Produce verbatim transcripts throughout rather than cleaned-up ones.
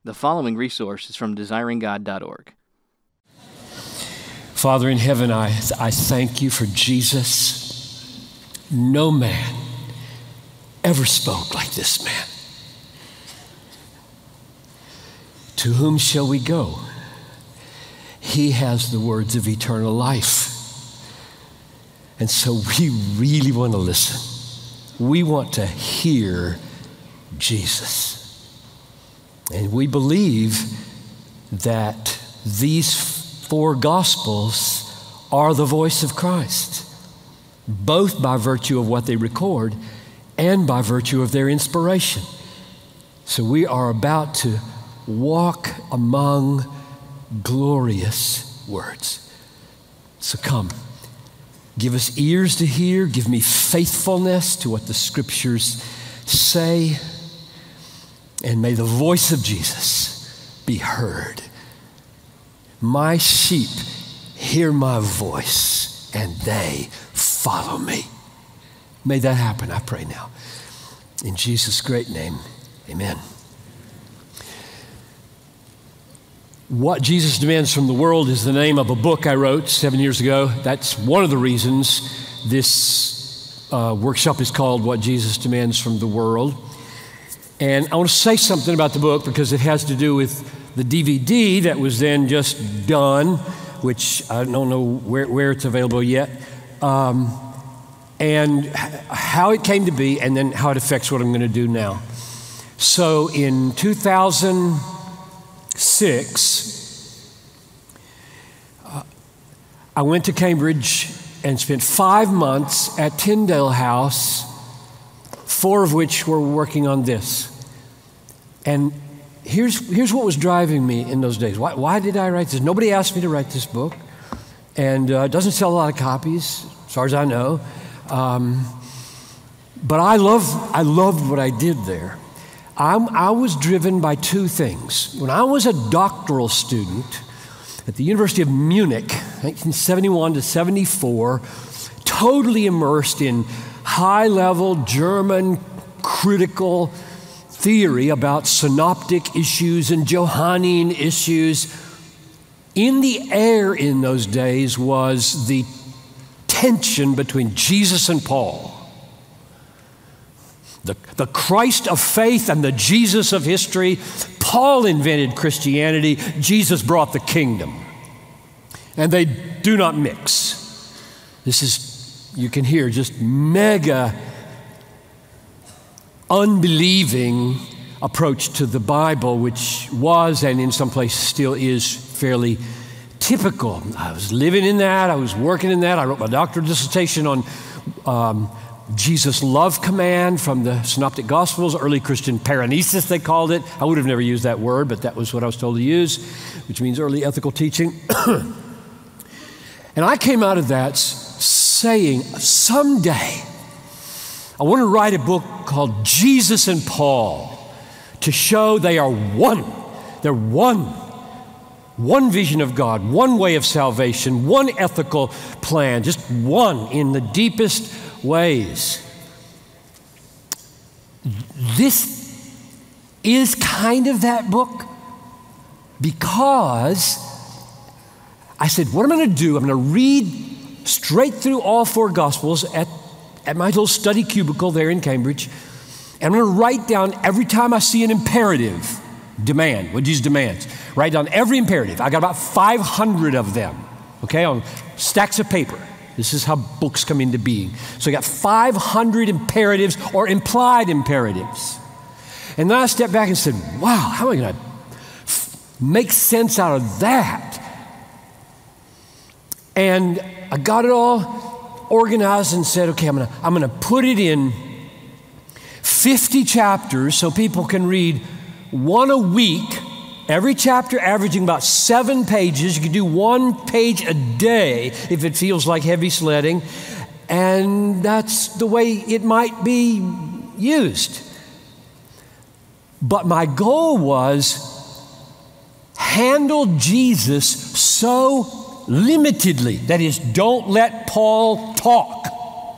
The following resource is from desiring god dot org. Father in heaven, I, I thank you for Jesus. No man ever spoke like this man. To whom shall we go? He has the words of eternal life. And so we really want to listen. We want to hear Jesus. And we believe that these four Gospels are the voice of Christ, both by virtue of what they record and by virtue of their inspiration. So we are about to walk among glorious words. So come, give us ears to hear, give me faithfulness to what the Scriptures say, and may the voice of Jesus be heard. My sheep hear my voice, and they follow me. May that happen, I pray now. In Jesus' great name, amen. What Jesus Demands from the World is the name of a book I wrote seven years ago. That's one of the reasons this uh, workshop is called What Jesus Demands from the World. And I want to say something about the book because it has to do with the D V D that was then just done, which I don't know where, where it's available yet, um, and how it came to be, and then how it affects what I'm going to do now. So in two thousand six, uh, I went to Cambridge and spent five months at Tyndale House, four of which were working on this. And here's, here's what was driving me in those days. Why, why did I write this? Nobody asked me to write this book, and uh, it doesn't sell a lot of copies, as far as I know. Um, but I love, I loved what I did there. I'm, I was driven by two things. When I was a doctoral student at the University of Munich, nineteen seventy-one to seventy-four, totally immersed in high-level German critical theory about synoptic issues and Johannine issues. In the air in those days was the tension between Jesus and Paul. The, the Christ of faith and the Jesus of history. Paul invented Christianity. Jesus brought the kingdom. And they do not mix. This is, you can hear, just mega unbelieving approach to the Bible, which was and in some places still is fairly typical. I was living in that. I was working in that. I wrote my doctoral dissertation on um, Jesus' love command from the Synoptic Gospels, early Christian paranesis, they called it. I would have never used that word, but that was what I was told to use, which means early ethical teaching. And I came out of that saying, someday, I want to write a book called Jesus and Paul to show they are one. They're one. One vision of God, one way of salvation, one ethical plan, just one in the deepest ways. This is kind of that book because I said, what I'm going to do, I'm going to read straight through all four Gospels at, at my little study cubicle there in Cambridge, and I'm going to write down every time I see an imperative, demand, what Jesus demands. Write down every imperative. I got about five hundred of them, okay, on stacks of paper. This is how books come into being. So I got five hundred imperatives or implied imperatives. And then I stepped back and said, wow, how am I going to f- make sense out of that? And I got it all organized and said, okay, I'm going to I'm going to put it in fifty chapters so people can read one a week, every chapter averaging about seven pages. You can do one page a day if it feels like heavy sledding. And that's the way it might be used. But my goal was handle Jesus so limitedly, that is, don't let Paul talk,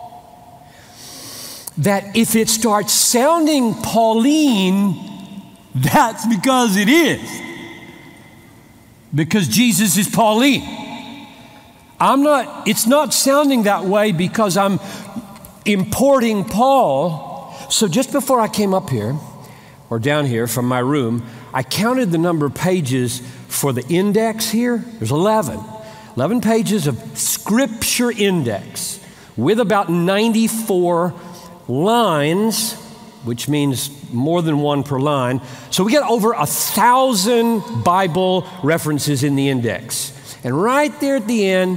that if it starts sounding Pauline, That's because it is. Because Jesus is Pauline. I'm not, it's not sounding that way because I'm importing Paul. So just before I came up here, or down here from my room, I counted the number of pages for the index here. There's eleven. eleven pages of scripture index with about ninety-four lines, which means more than one per line. So we get over a thousand Bible references in the index. And right there at the end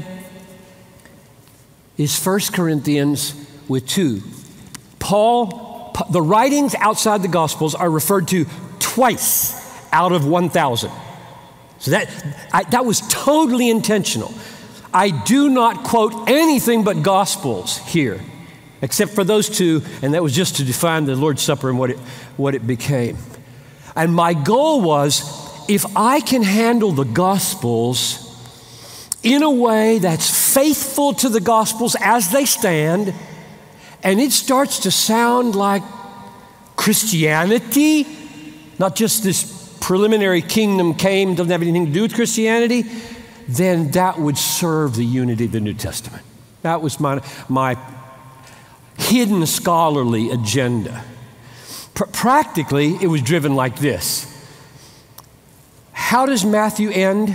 is First Corinthians with two. Paul, the writings outside the Gospels are referred to twice out of one thousand. So that, I, that was totally intentional. I do not quote anything but Gospels here, except for those two, and that was just to define the Lord's Supper and what it, what it became. And my goal was, if I can handle the Gospels in a way that's faithful to the Gospels as they stand, and it starts to sound like Christianity, not just this preliminary kingdom came, doesn't have anything to do with Christianity, then that would serve the unity of the New Testament. That was my, my hidden scholarly agenda. Pr- practically, it was driven like this. How does Matthew end?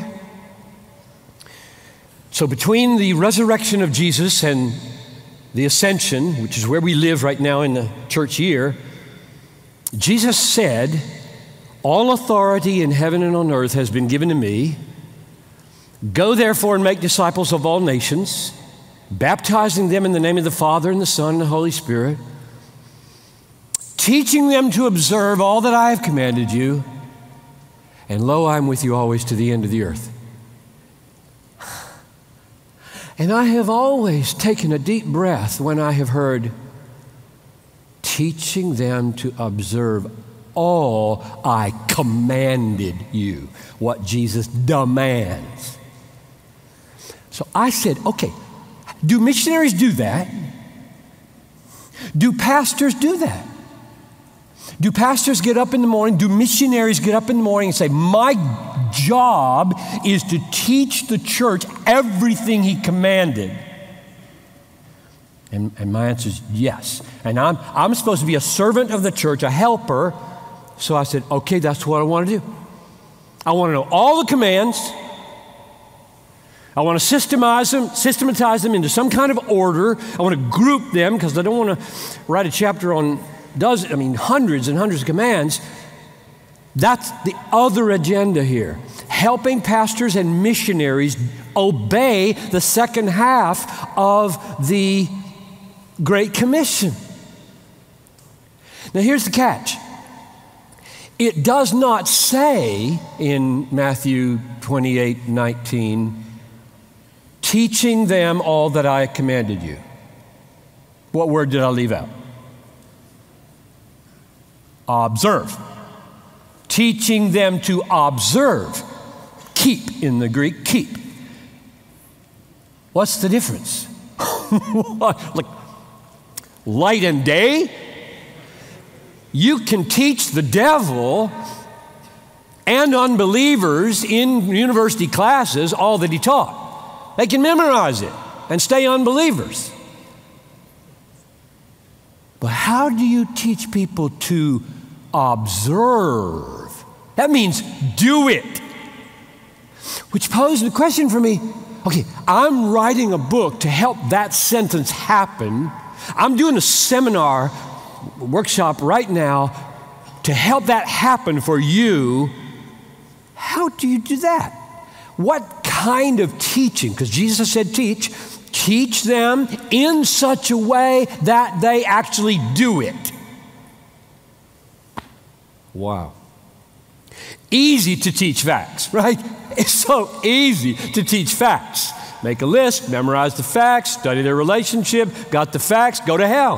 So between the resurrection of Jesus and the ascension, which is where we live right now in the church year, Jesus said, "All authority in heaven and on earth has been given to me. Go therefore and make disciples of all nations, baptizing them in the name of the Father and the Son and the Holy Spirit, teaching them to observe all that I have commanded you, and lo, I am with you always to the end of the earth." And I have always taken a deep breath when I have heard, teaching them to observe all I commanded you, what Jesus demands. So I said, okay, do missionaries do that? Do pastors do that? Do pastors get up in the morning, do missionaries get up in the morning and say, my job is to teach the church everything he commanded? And, and my answer is yes. And I'm, I'm supposed to be a servant of the church, a helper. So I said, okay, that's what I want to do. I want to know all the commands. I want to systemize them, systematize them into some kind of order. I want to group them because I don't want to write a chapter on dozens, I mean, hundreds and hundreds of commands. That's the other agenda here. Helping pastors and missionaries obey the second half of the Great Commission. Now here's the catch. It does not say in Matthew twenty-eight nineteen, teaching them all that I commanded you. What word did I leave out? Observe. Teaching them to observe. Keep in the Greek, keep. What's the difference? Like light and day? You can teach the devil and unbelievers in university classes all that he taught. They can memorize it and stay unbelievers. But how do you teach people to observe? That means do it. Which poses a question for me. Okay, I'm writing a book to help that sentence happen. I'm doing a seminar, workshop right now to help that happen for you. How do you do that? What kind of teaching? Because Jesus said teach. Teach them in such a way that they actually do it. Wow. Easy to teach facts, right? It's so easy to teach facts. Make a list, memorize the facts, study their relationship, got the facts, go to hell.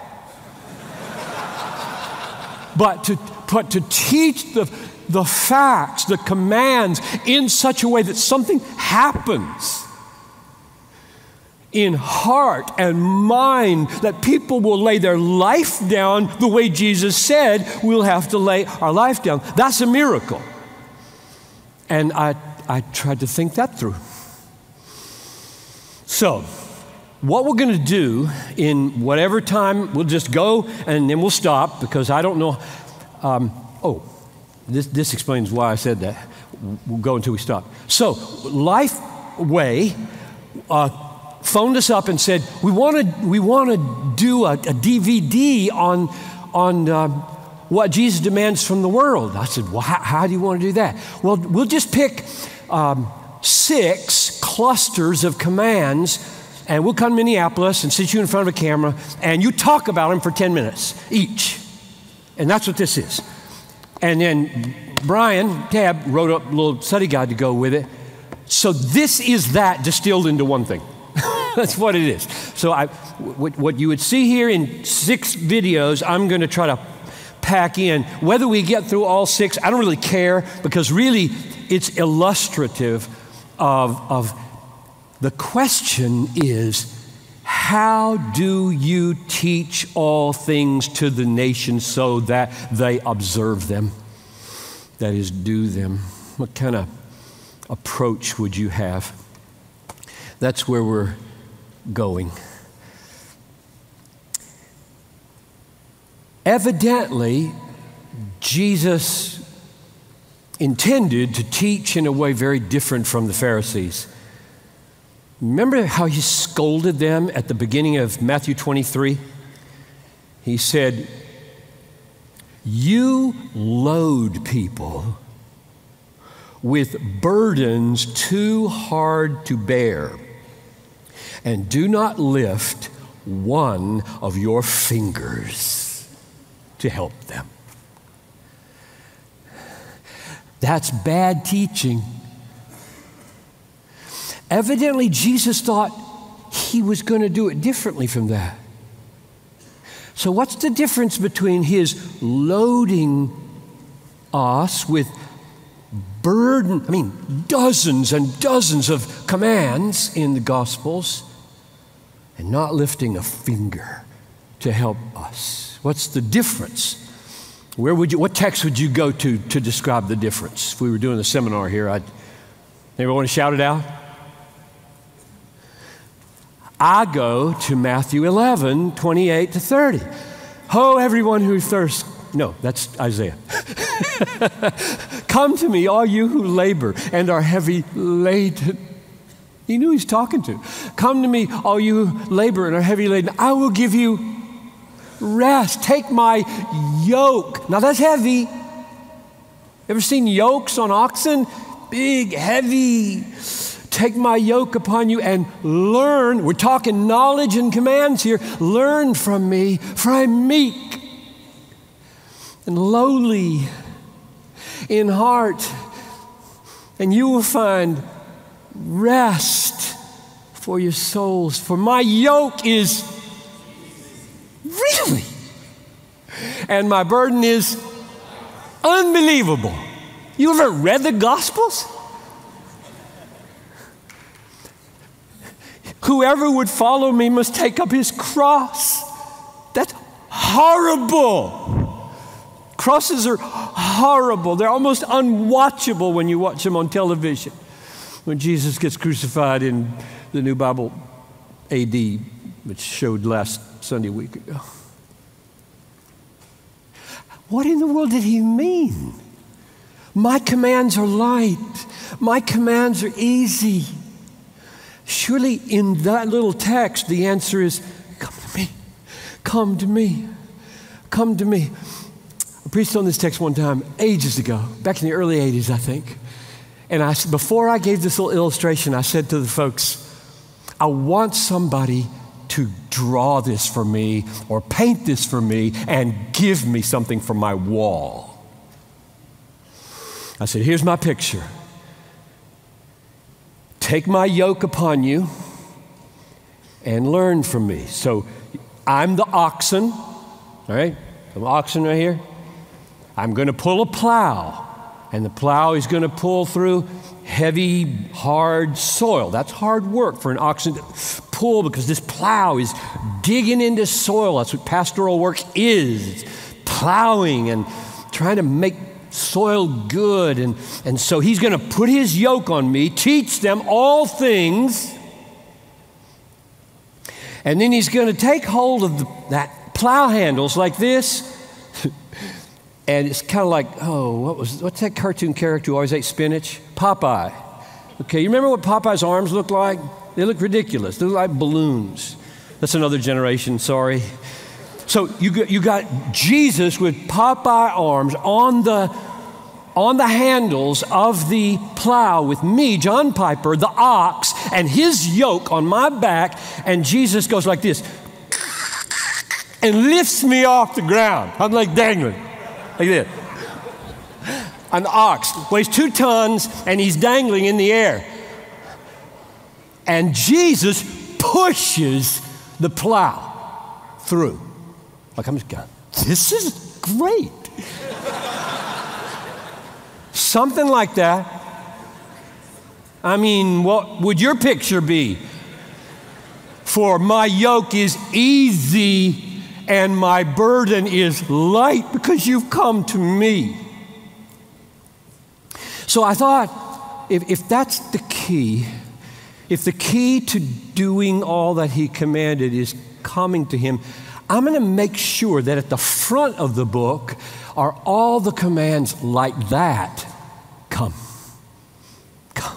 But to, but to teach the, the facts, the commands in such a way that something happens in heart and mind, that people will lay their life down the way Jesus said we'll have to lay our life down. That's a miracle. And I, I tried to think that through. So, what we're going to do in whatever time, we'll just go and then we'll stop, because I don't know. Um, oh, this, this explains why I said that. We'll go until we stop. So, Lifeway uh, phoned us up and said, we want to we want to do a, a D V D on on uh, what Jesus demands from the world. I said, well, how, how do you want to do that? Well, we'll just pick um, six clusters of commands, and we'll come to Minneapolis and sit you in front of a camera, and you talk about them for ten minutes each. And that's what this is. And then Brian Tabb wrote up a little study guide to go with it. So this is that distilled into one thing. That's what it is. So I, what, what you would see here in six videos, I'm going to try to pack in. Whether we get through all six, I don't really care, because really it's illustrative of, of the question is, how do you teach all things to the nations so that they observe them? That is, do them. What kind of approach would you have? That's where we're going. Evidently, Jesus intended to teach in a way very different from the Pharisees. Remember how he scolded them at the beginning of Matthew twenty-three? He said, you load people with burdens too hard to bear, and do not lift one of your fingers to help them. That's bad teaching. Evidently, Jesus thought he was going to do it differently from that. So what's the difference between his loading us with burden, I mean, dozens and dozens of commands in the Gospels, and not lifting a finger to help us? What's the difference? Where would you, what text would you go to to describe the difference? If we were doing a seminar here, I'd, anybody want to shout it out? I go to Matthew eleven, twenty-eight to thirty. Ho, everyone who thirsts. No, that's Isaiah. Come to me, all you who labor and are heavy laden. He knew he's talking to. Come to me, all you who labor and are heavy laden. I will give you rest. Take my yoke. Now that's heavy. Ever seen yokes on oxen? Big, heavy. Take my yoke upon you and learn. We're talking knowledge and commands here. Learn from me, for I'm meek and lowly in heart, and you will find rest for your souls. For my yoke is really, and my burden is unbelievable. You ever read the Gospels? Whoever would follow me must take up his cross. That's horrible. Crosses are horrible. They're almost unwatchable when you watch them on television. When Jesus gets crucified in the New Bible A D, which showed last Sunday week ago. What in the world did he mean? My commands are light. My commands are easy. Surely in that little text, the answer is, come to me, come to me, come to me. I preached on this text one time, ages ago, back in the early eighties, I think. And I, before I gave this little illustration, I said to the folks, I want somebody to draw this for me or paint this for me and give me something for my wall. I said, here's my picture. Take my yoke upon you and learn from me. So I'm the oxen, all right? I'm oxen right here. I'm going to pull a plow, and the plow is going to pull through heavy, hard soil. That's hard work for an oxen to pull because this plow is digging into soil. That's what pastoral work is. It's plowing and trying to make soil good. And, and so he's going to put his yoke on me, teach them all things. And then he's going to take hold of the, that plow handles like this. And it's kind of like, oh, what was, what's that cartoon character who always ate spinach? Popeye. Okay, you remember what Popeye's arms look like? They look ridiculous. They look like balloons. That's another generation, sorry. So you got, you got Jesus with Popeye arms on the, on the handles of the plow with me, John Piper, the ox, and his yoke on my back, and Jesus goes like this and lifts me off the ground. I'm like dangling. Like this. An ox weighs two tons and he's dangling in the air. And Jesus pushes the plow through. Like I'm just going, this is great. Something like that. I mean, what would your picture be? For my yoke is easy and my burden is light because you've come to me. So I thought, if, if that's the key, if the key to doing all that he commanded is coming to him, I'm going to make sure that at the front of the book are all the commands like that. Come. Come.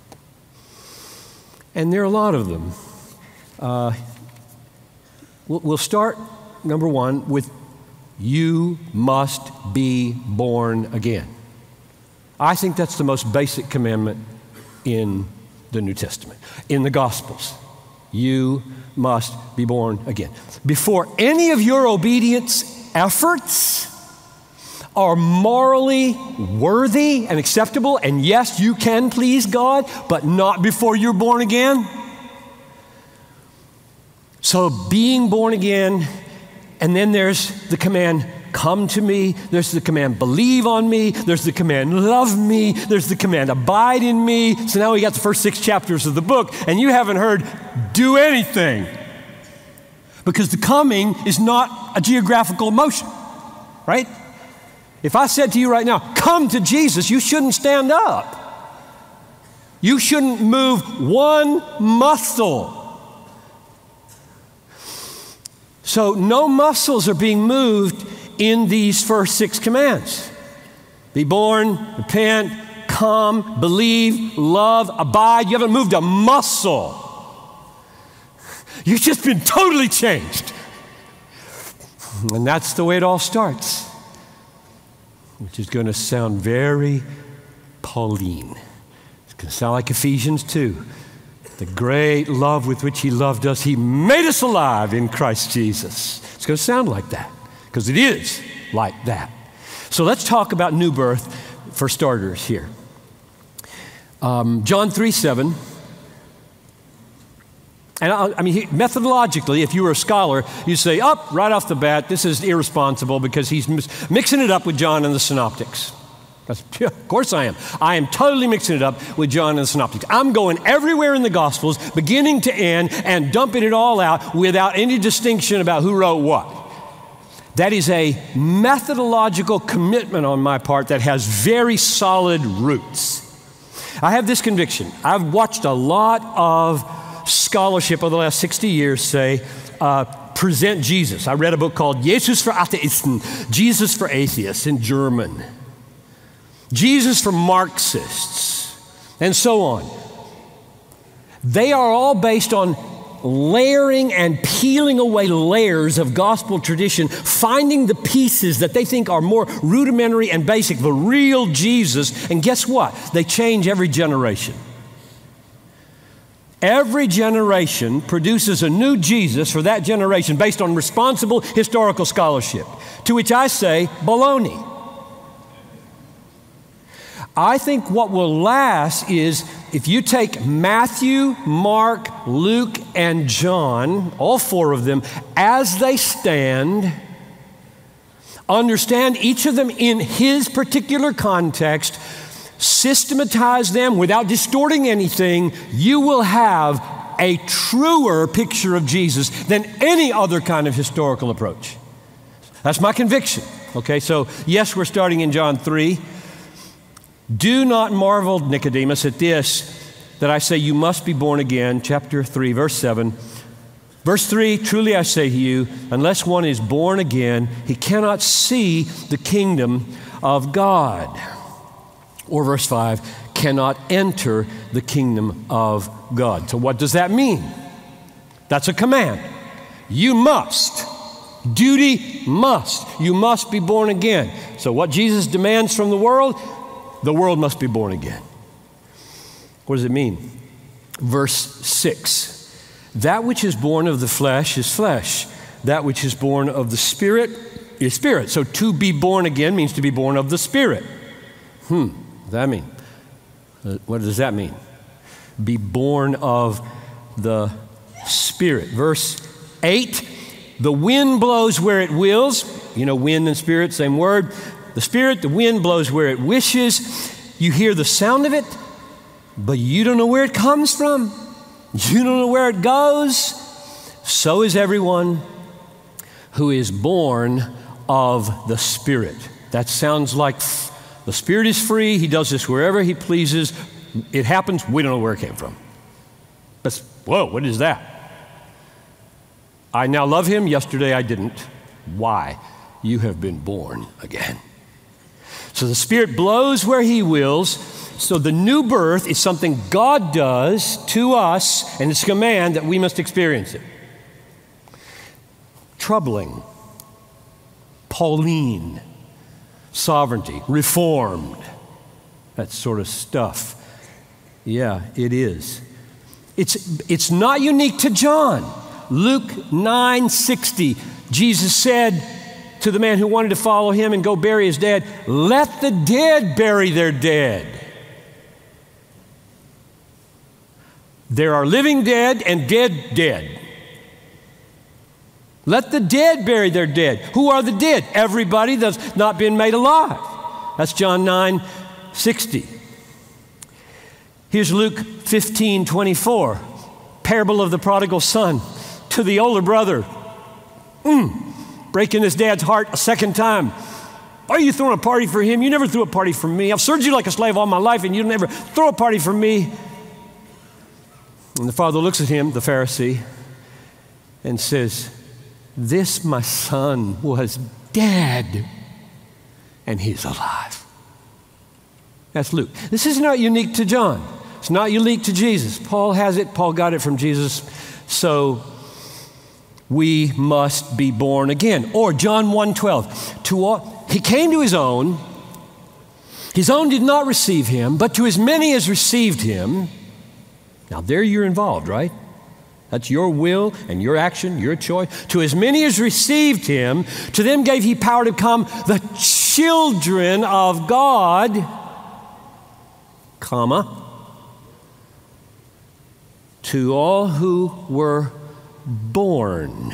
And there are a lot of them. Uh, we'll, we'll start, number one, with you must be born again. I think that's the most basic commandment in the New Testament, in the Gospels. You must be born again. Before any of your obedience efforts are morally worthy and acceptable, and yes, you can please God, but not before you're born again. So being born again, and then there's the command, come to me. There's the command, believe on me. There's the command, love me. There's the command, abide in me. So now we got the first six chapters of the book, and you haven't heard, do anything. Because the coming is not a geographical motion, right? If I said to you right now, come to Jesus, you shouldn't stand up. You shouldn't move one muscle. So no muscles are being moved in these first six commands. Be born, repent, come, believe, love, abide. You haven't moved a muscle. You've just been totally changed. And that's the way it all starts, which is going to sound very Pauline. It's going to sound like Ephesians two. The great love with which he loved us, he made us alive in Christ Jesus. It's going to sound like that, because it is like that. So let's talk about new birth for starters here. Um, John three seven. And I, I mean, he, methodologically, if you were a scholar, you'd say, up, right off the bat, this is irresponsible because he's mis- mixing it up with John and the Synoptics. That's, yeah, of course I am. I am totally mixing it up with John and the Synoptics. I'm going everywhere in the Gospels, beginning to end, and dumping it all out without any distinction about who wrote what. That is a methodological commitment on my part that has very solid roots. I have this conviction. I've watched a lot of scholarship over the last sixty years say, uh, present Jesus. I read a book called Jesus für Atheisten, Jesus for Atheists in German. Jesus for Marxists, and so on. They are all based on layering and peeling away layers of gospel tradition, finding the pieces that they think are more rudimentary and basic, the real Jesus, and guess what? They change every generation. Every generation produces a new Jesus for that generation based on responsible historical scholarship, to which I say, baloney. I think what will last is if you take Matthew, Mark, Luke, and John, all four of them, as they stand, understand each of them in his particular context, systematize them without distorting anything, you will have a truer picture of Jesus than any other kind of historical approach. That's my conviction. Okay, so yes, we're starting in John three. Do not marvel, Nicodemus, at this, that I say you must be born again. Chapter three, verse seven. Verse three, truly I say to you, unless one is born again, he cannot see the kingdom of God. Or verse five, cannot enter the kingdom of God. So what does that mean? That's a command. You must. Duty must. You must be born again. So what Jesus demands from the world, the world must be born again. What does it mean? Verse six. That which is born of the flesh is flesh. That which is born of the Spirit is spirit. So to be born again means to be born of the Spirit. Hmm, what does that mean? What does that mean? Be born of the Spirit. Verse eight, the wind blows where it wills. You know, wind and spirit, same word. The Spirit, the wind blows where it wishes. You hear the sound of it, but you don't know where it comes from. You don't know where it goes. So is everyone who is born of the Spirit. That sounds like the Spirit is free. He does this wherever he pleases. It happens. We don't know where it came from. That's, whoa, what is that? I now love him. Yesterday I didn't. Why? You have been born again. So the Spirit blows where he wills. So the new birth is something God does to us, and it's a command that we must experience it. Troubling, Pauline, sovereignty, reformed, that sort of stuff. Yeah, it is. It's, it's not unique to John. Luke nine sixty, Jesus said to the man who wanted to follow him and go bury his dead, let the dead bury their dead. There are living dead and dead dead. Let the dead bury their dead. Who are the dead? Everybody that's not been made alive. That's John nine sixty. Here's Luke fifteen twenty-four. Parable of the prodigal son. To the older brother, mm, breaking his dad's heart a second time. Are you throwing a party for him? You never threw a party for me. I've served you like a slave all my life, and you never throw a party for me. And the father looks at him, the Pharisee, and says, this my son was dead, and he's alive. That's Luke. This is not unique to John. It's not unique to Jesus. Paul has it. Paul got it from Jesus. So we must be born again. Or John one twelve. To all, he came to his own. His own did not receive him, but to as many as received him. Now there you're involved, right? That's your will and your action, your choice. To as many as received him, to them gave he power to become the children of God, comma, to all who were born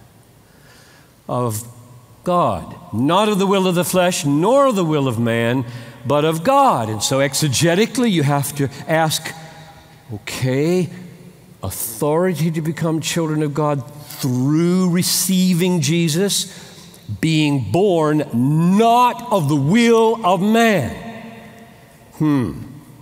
of God, not of the will of the flesh, nor of the will of man, but of God. And so exegetically you have to ask, okay, authority to become children of God through receiving Jesus, being born not of the will of man. Hmm.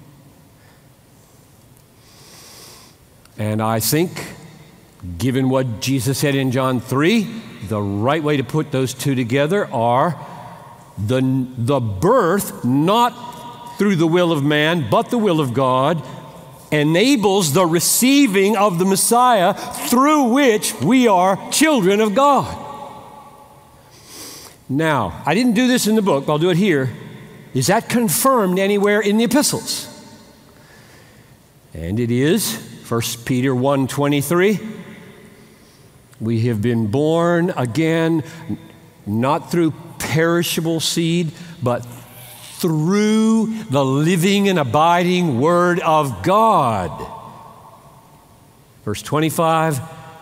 And I think, given what Jesus said in John three, the right way to put those two together are the, the birth, not through the will of man, but the will of God, enables the receiving of the Messiah through which we are children of God. Now, I didn't do this in the book, but I'll do it here. Is that confirmed anywhere in the epistles? And it is. First Peter one twenty-three. We have been born again, not through perishable seed, but through the living and abiding Word of God. Verse twenty-five,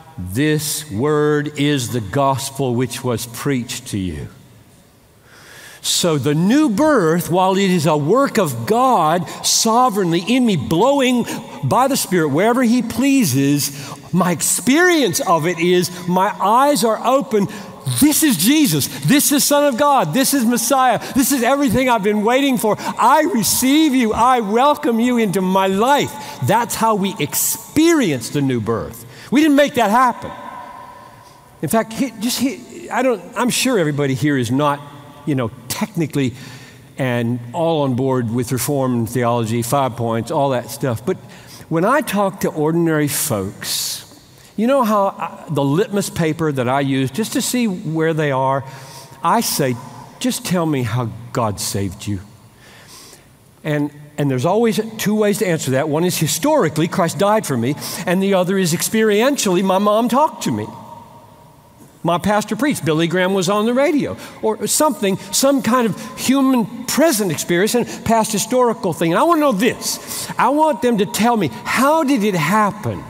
this Word is the gospel which was preached to you. So the new birth, while it is a work of God sovereignly in me, blowing by the Spirit wherever He pleases, my experience of it is my eyes are open. This is Jesus. This is Son of God. This is Messiah. This is everything I've been waiting for. I receive you. I welcome you into my life. That's how we experience the new birth. We didn't make that happen. In fact, he, just he, I don't. I'm sure everybody here is not, you know, technically and all on board with Reformed theology, five points, all that stuff. But when I talk to ordinary folks, you know how I, the litmus paper that I use just to see where they are, I say, just tell me how God saved you. And and there's always two ways to answer that. One is historically, Christ died for me, and the other is experientially, my mom talked to me. My pastor preached, Billy Graham was on the radio, or something, some kind of human present experience and past historical thing. And I want to know this. I want them to tell me, how did it happen?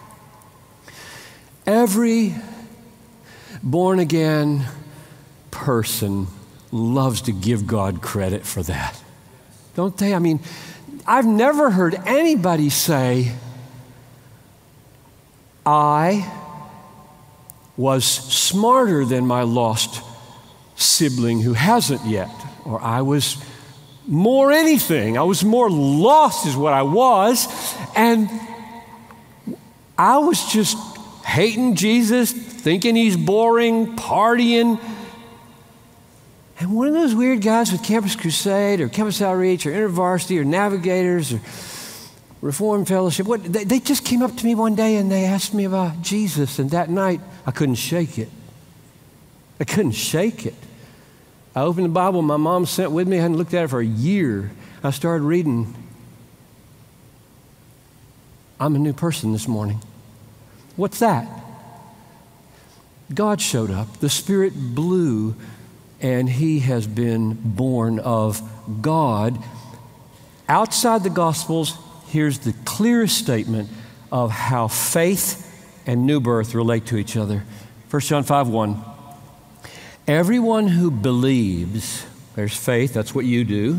Every born-again person loves to give God credit for that, don't they? I mean, I've never heard anybody say, I was smarter than my lost sibling who hasn't yet, or I was more anything. I was more lost is what I was, and I was just hating Jesus, thinking He's boring, partying. And one of those weird guys with Campus Crusade or Campus Outreach or InterVarsity or Navigators or Reformed Fellowship, what, they, they just came up to me one day and they asked me about Jesus, and that night I couldn't shake it. I couldn't shake it. I opened the Bible my mom sent with me. I hadn't looked at it for a year. I started reading. I'm a new person this morning. What's that? God showed up. The Spirit blew, and He has been born of God. Outside the Gospels, here's the clearest statement of how faith and new birth relate to each other. First John five one. Everyone who believes, there's faith, that's what you do.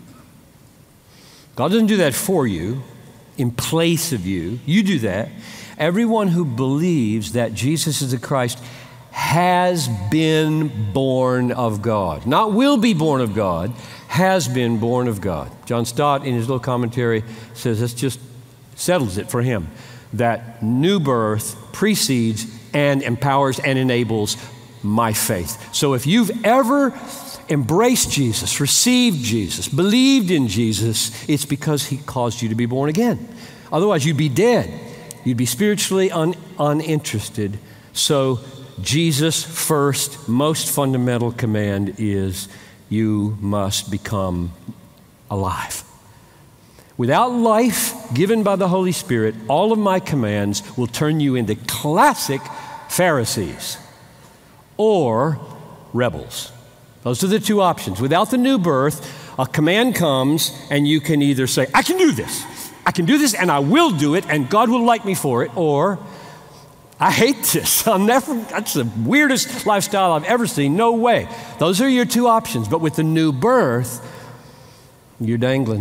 God doesn't do that for you, in place of you. You do that. Everyone who believes that Jesus is the Christ has been born of God. Not will be born of God, has been born of God. John Stott, in his little commentary, says this just settles it for him, that new birth precedes and empowers and enables my faith. So if you've ever embraced Jesus, received Jesus, believed in Jesus, it's because He caused you to be born again. Otherwise, you'd be dead. You'd be spiritually un- uninterested. So Jesus' first, most fundamental command is you must become alive. Without life given by the Holy Spirit, all of my commands will turn you into classic Pharisees or rebels. Those are the two options. Without the new birth, a command comes and you can either say, I can do this. I can do this and I will do it and God will like me for it, or I hate this. I'll never, that's the weirdest lifestyle I've ever seen. No way. Those are your two options. But with the new birth, you're dangling.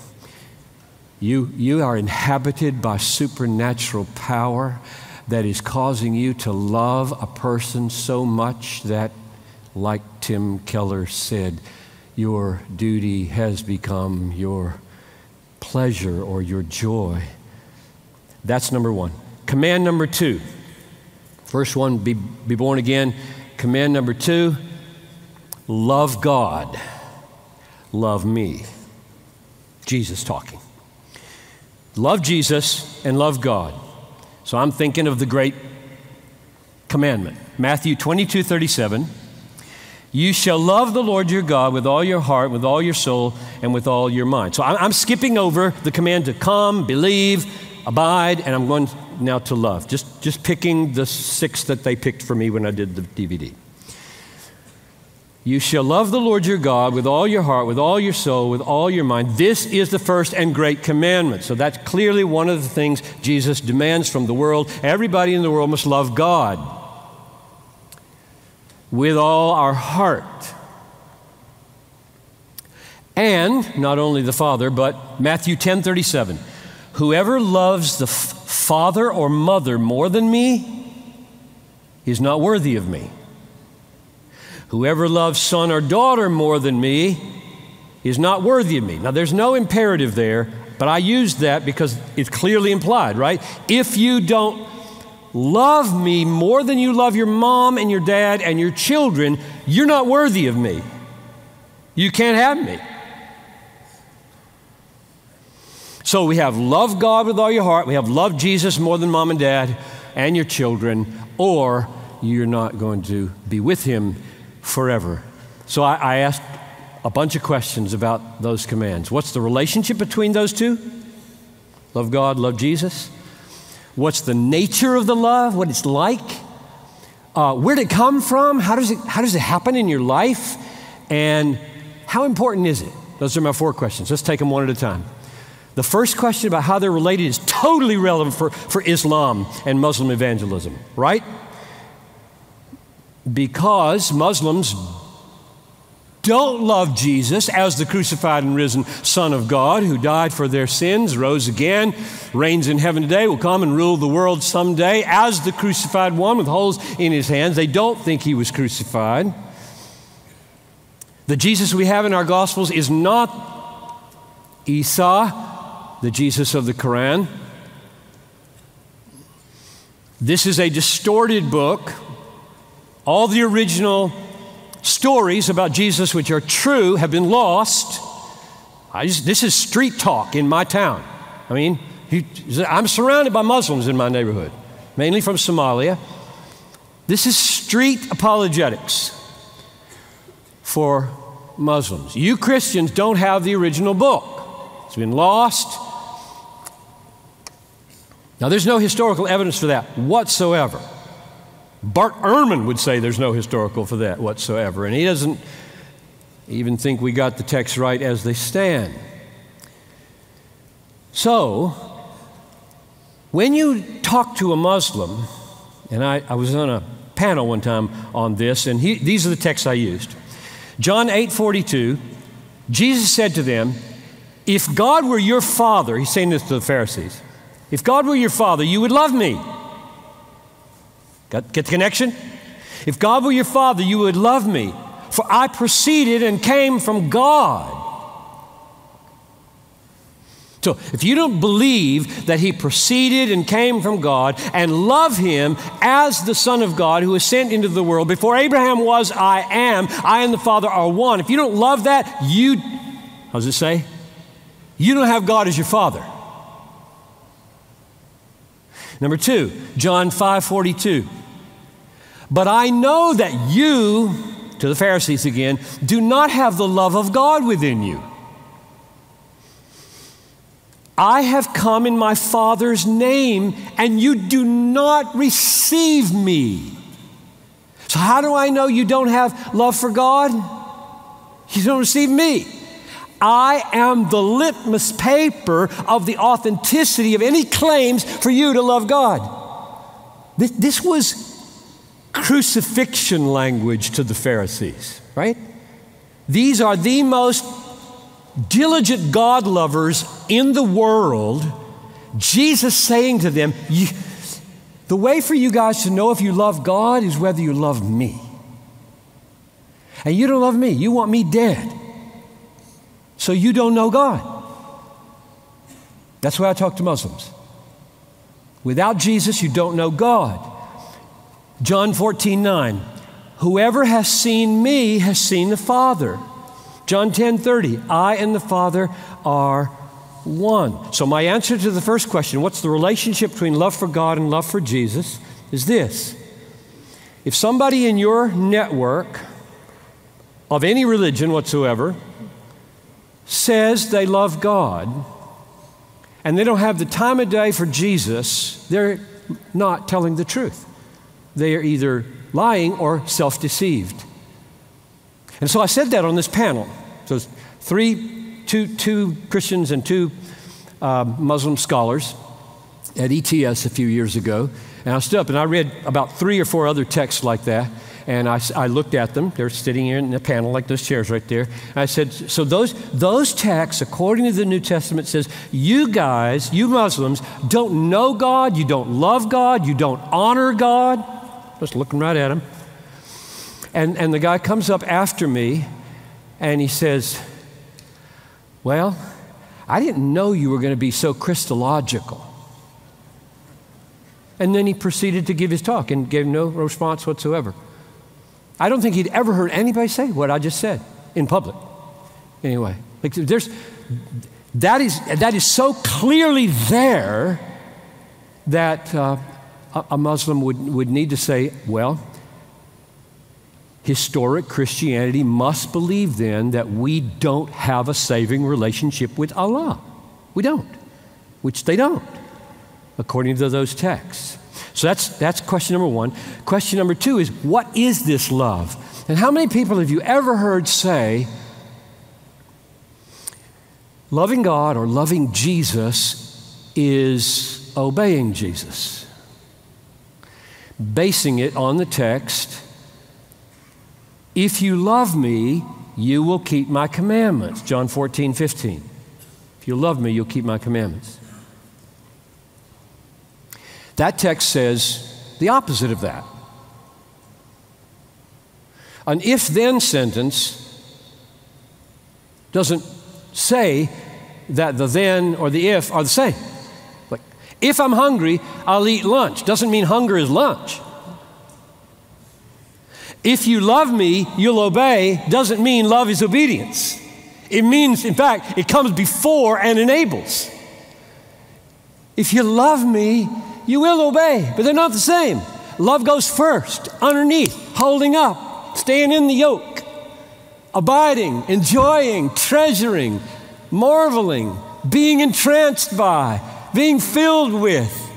You, you are inhabited by supernatural power that is causing you to love a person so much that, like Tim Keller said, your duty has become your pleasure or your joy. That's number one. Command number two. First one, be, be born again. Command number two, love God. Love me. Jesus talking. Love Jesus and love God. So I'm thinking of the great commandment. Matthew twenty-two thirty-seven. You shall love the Lord your God with all your heart, with all your soul, and with all your mind. So I'm skipping over the command to come, believe, abide, and I'm going now to love. Just, just picking the six that they picked for me when I did the D V D. You shall love the Lord your God with all your heart, with all your soul, with all your mind. This is the first and great commandment. So that's clearly one of the things Jesus demands from the world. Everybody in the world must love God with all our heart. And not only the Father, but Matthew ten thirty-seven. Whoever loves the f- father or mother more than me is not worthy of me. Whoever loves son or daughter more than me is not worthy of me. Now, there's no imperative there, but I used that because it's clearly implied, right? If you don't love me more than you love your mom and your dad and your children, you're not worthy of me. You can't have me. So we have love God with all your heart. We have love Jesus more than mom and dad and your children, or you're not going to be with him forever. So I, I asked a bunch of questions about those commands. What's the relationship between those two? Love God, love Jesus. What's the nature of the love? What it's like? Uh, where did it come from? How does it, how does it happen in your life? And how important is it? Those are my four questions. Let's take them one at a time. The first question about how they're related is totally relevant for, for Islam and Muslim evangelism, right? Because Muslims don't love Jesus as the crucified and risen Son of God who died for their sins, rose again, reigns in heaven today, will come and rule the world someday as the crucified one with holes in his hands. They don't think he was crucified. The Jesus we have in our Gospels is not Isa, the Jesus of the Quran. This is a distorted book. All the original stories about Jesus which are true have been lost. I just, this is street talk in my town. I mean, he, I'm surrounded by Muslims in my neighborhood, mainly from Somalia. This is street apologetics for Muslims. You Christians don't have the original book. It's been lost. Now, there's no historical evidence for that whatsoever. Bart Ehrman would say there's no historical for that whatsoever, and he doesn't even think we got the text right as they stand. So, when you talk to a Muslim, and I, I was on a panel one time on this, and he, these are the texts I used. John eight forty-two, Jesus said to them, if God were your father, he's saying this to the Pharisees, if God were your father, you would love me. Got, get the connection? If God were your father, you would love me, for I proceeded and came from God. So if you don't believe that he proceeded and came from God and love him as the Son of God who was sent into the world, before Abraham was, I am, I and the Father are one. If you don't love that, you, how does it say? You don't have God as your father. Number two, John five forty-two. But I know that you, to the Pharisees again, do not have the love of God within you. I have come in my Father's name, and you do not receive me. So how do I know you don't have love for God? You don't receive me. I am the litmus paper of the authenticity of any claims for you to love God. This, this was crucifixion language to the Pharisees, right? These are the most diligent God lovers in the world. Jesus saying to them, you, the way for you guys to know if you love God is whether you love me. And you don't love me. You want me dead. So you don't know God. That's why I talk to Muslims. Without Jesus, you don't know God. John fourteen nine, whoever has seen me has seen the Father. John ten thirty, I and the Father are one. So my answer to the first question, what's the relationship between love for God and love for Jesus, is this. If somebody in your network of any religion whatsoever says they love God and they don't have the time of day for Jesus, they're not telling the truth. They are either lying or self-deceived. And so I said that on this panel. So it's three, two, two Christians and two uh, Muslim scholars at E T S a few years ago. And I stood up and I read about three or four other texts like that. And I, I looked at them. They're sitting here in a panel like those chairs right there. And I said, so those, those texts, according to the New Testament, says, you guys, you Muslims, don't know God, you don't love God, you don't honor God. Just looking right at him. And, and the guy comes up after me, and he says, well, I didn't know you were going to be so Christological. And then he proceeded to give his talk and gave no response whatsoever. I don't think he'd ever heard anybody say what I just said in public. Anyway, like there's, that is, that is so clearly there that uh, a, a Muslim would, would need to say, well, historic Christianity must believe then that we don't have a saving relationship with Allah. We don't, which they don't, according to those texts. So that's, that's question number one. Question number two is, what is this love? And how many people have you ever heard say, loving God or loving Jesus is obeying Jesus? Basing it on the text, if you love me, you will keep my commandments. John fourteen, fifteen. If you love me, you'll keep my commandments. That text says the opposite of that. An if-then sentence doesn't say that the then or the if are the same. Like, if I'm hungry, I'll eat lunch. Doesn't mean hunger is lunch. If you love me, you'll obey, doesn't mean love is obedience. It means, in fact, it comes before and enables. If you love me, you will obey, but they're not the same. Love goes first, underneath, holding up, staying in the yoke, abiding, enjoying, treasuring, marveling, being entranced by, being filled with.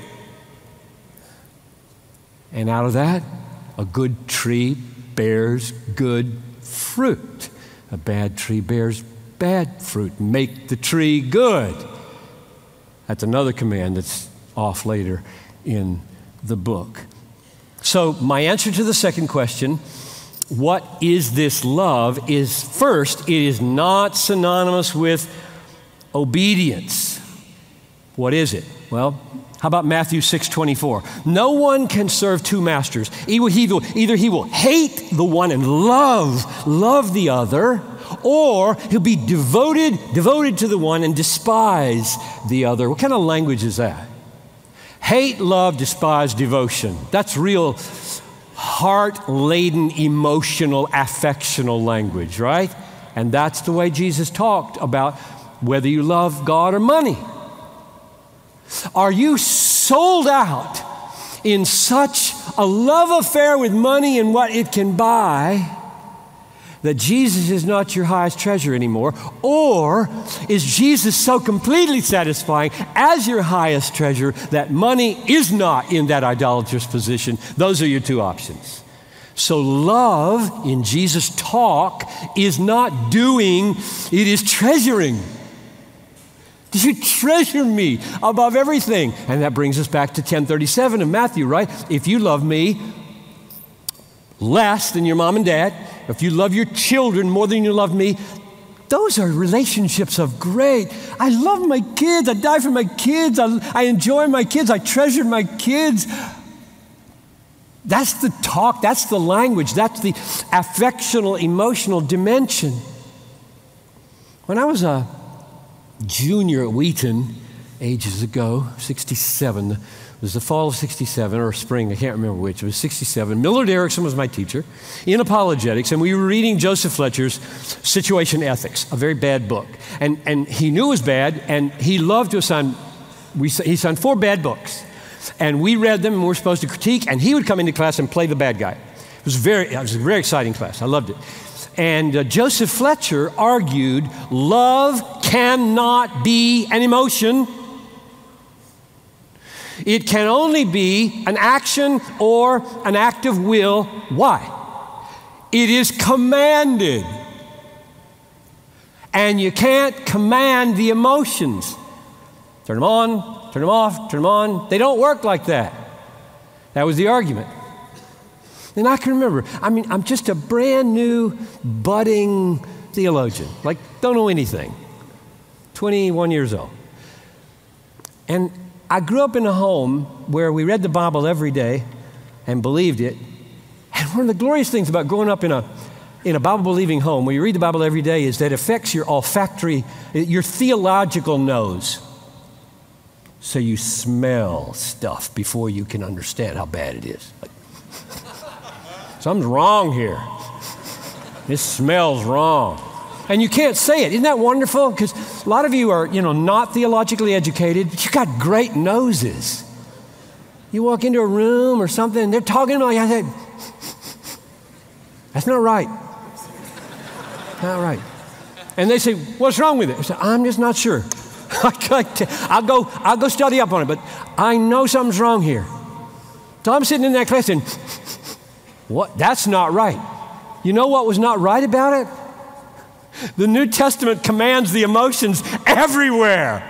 And out of that, a good tree bears good fruit. A bad tree bears bad fruit. Make the tree good. That's another command that's off later in the book. So my answer to the second question, what is this love, is first, it is not synonymous with obedience. What is it? Well, how about Matthew six twenty-four? No one can serve two masters. Either he will, either he will hate the one and love, love the other, or he'll be devoted, devoted to the one and despise the other. What kind of language is that? Hate, love, despise, devotion. That's real heart-laden, emotional, affectional language, right? And that's the way Jesus talked about whether you love God or money. Are you sold out in such a love affair with money and what it can buy that Jesus is not your highest treasure anymore? Or is Jesus so completely satisfying as your highest treasure that money is not in that idolatrous position? Those are your two options. So love in Jesus' talk is not doing, it is treasuring. Do you treasure me above everything? And that brings us back to ten thirty-seven of Matthew, right? If you love me less than your mom and dad, if you love your children more than you love me, those are relationships of great. I love my kids. I die for my kids. I, I enjoy my kids. I treasure my kids. That's the talk. That's the language. That's the affectional, emotional dimension. When I was a junior at Wheaton ages ago, sixty-seven, it was the fall of sixty-seven or spring, I can't remember which, it was sixty-seven. Millard Erickson was my teacher in apologetics, and we were reading Joseph Fletcher's Situation Ethics, a very bad book. And, and he knew it was bad, and he loved to assign, we, he assigned four bad books. And we read them, and we were supposed to critique, and he would come into class and play the bad guy. It was, very, it was a very exciting class. I loved it. And uh, Joseph Fletcher argued, love cannot be an emotion. It can only be an action or an act of will. Why? It is commanded. And you can't command the emotions. Turn them on, turn them off, turn them on. They don't work like that. That was the argument. And I can remember, I mean, I'm just a brand new, budding theologian, like don't know anything, twenty-one years old. And I grew up in a home where we read the Bible every day and believed it. And one of the glorious things about growing up in a in a Bible-believing home where you read the Bible every day is that it affects your olfactory, your theological nose. So you smell stuff before you can understand how bad it is. Like, something's wrong here. This smells wrong. And you can't say it. Isn't that wonderful? Because a lot of you are, you know, not theologically educated, but you got great noses. You walk into a room or something, and they're talking about you. I say, that's not right. Not right. And they say, what's wrong with it? I say, I'm just not sure. I'll go, I'll go study up on it, but I know something's wrong here. So I'm sitting in that class and, what? That's not right. You know what was not right about it? The New Testament commands the emotions everywhere.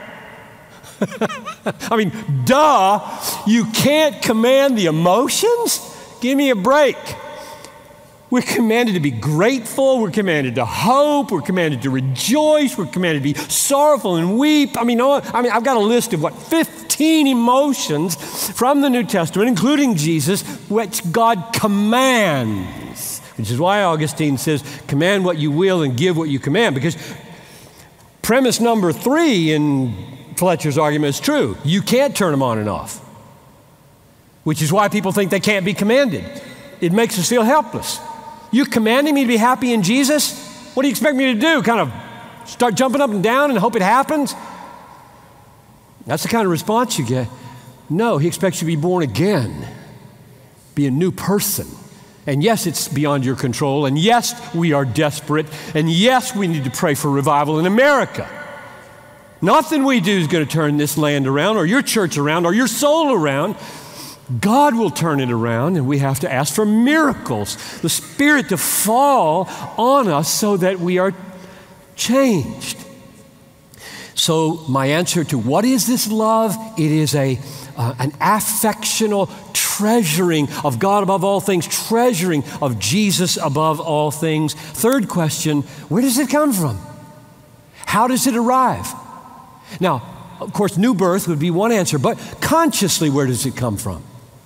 I mean, duh, you can't command the emotions? Give me a break. We're commanded to be grateful. We're commanded to hope. We're commanded to rejoice. We're commanded to be sorrowful and weep. I mean, I mean, I've got a list of what, fifteen emotions from the New Testament, including Jesus, which God commands. Which is why Augustine says, command what you will and give what you command. Because premise number three in Fletcher's argument is true. You can't turn them on and off. Which is why people think they can't be commanded. It makes us feel helpless. You commanding me to be happy in Jesus? What do you expect me to do? Kind of start jumping up and down and hope it happens? That's the kind of response you get. No, he expects you to be born again, be a new person. And yes, it's beyond your control. And yes, we are desperate. And yes, we need to pray for revival in America. Nothing we do is going to turn this land around or your church around or your soul around. God will turn it around, and we have to ask for miracles, the Spirit to fall on us so that we are changed. So my answer to what is this love? It is a uh, an affectional treasuring of God above all things, treasuring of Jesus above all things. Third question, where does it come from? How does it arrive? Now, of course, new birth would be one answer, but consciously, where does it come from?